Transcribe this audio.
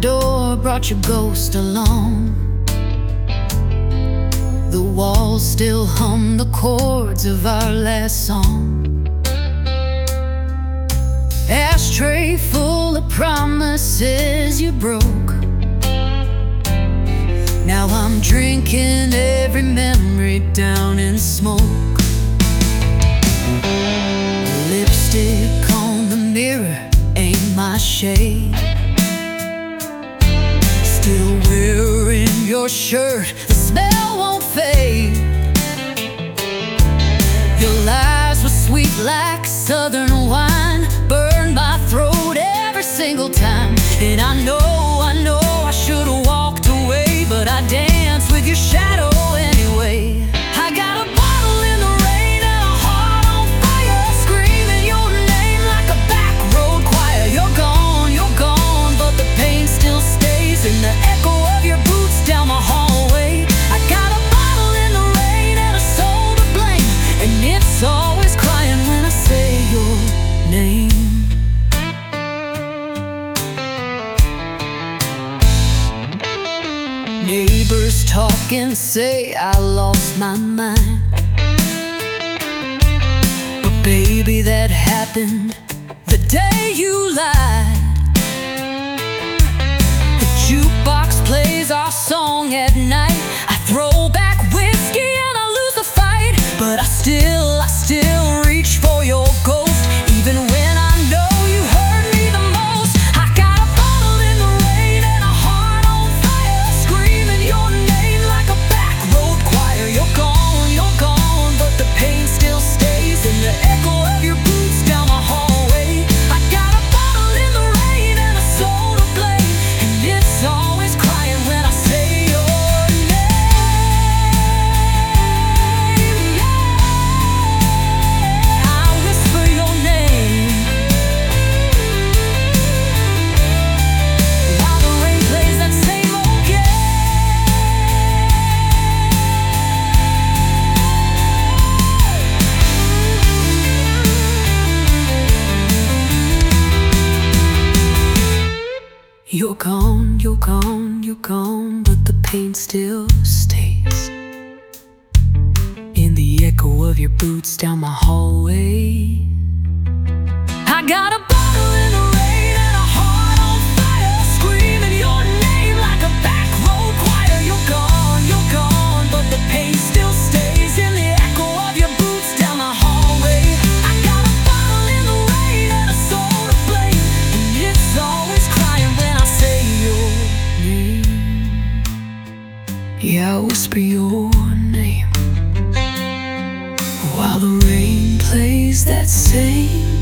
door, brought your ghost along. The walls still hum the chords of our last song. Ashtray full of promises you broke. Now I'm drinking every memory down in smoke. Lipstick on the mirror ain't my shade. Still wearing your shirt, the smell won't fade. Your lies were sweet like southern wine, burned my throat every single time. And I know I should've walked away, but I danced with your shadow anyway. I got a bottle in the rain and a heart on fire, screaming your name like a back road choir. You're gone, but the pain still stays in the echo of your boots down my hallway. I got a bottle in the rain and a soul to blame, and it's always crying when I say your name. Neighbors talk and say I lost my mind, but baby, that happened the day you lied. The jukebox plays our song at night. I throw back whiskey and I lose the fight, but I still reach for your ghost, even when I know you hurt me the most. I got a bottle in the rain and a heart on fire, screaming your name like a back road choir. You're gone, but the pain still stays in the echo of your boots down my hallway. I got a bottle in the rain and a soul to blame, and it's always crying when I say your name. Yeah, I whisper your name while the rain plays that same old game. You're gone, but the pain still stays in the echo of your boots down my hallway. I got a bottle in the rain and a heart on fire, screaming your name like a back road choir. You're gone, but the pain still stays in the echo of your boots down my hallway. I got a bottle in the rain and a soul to blame, and it's always crying when I say your name. Yeah, I whisper your name while the rain plays that same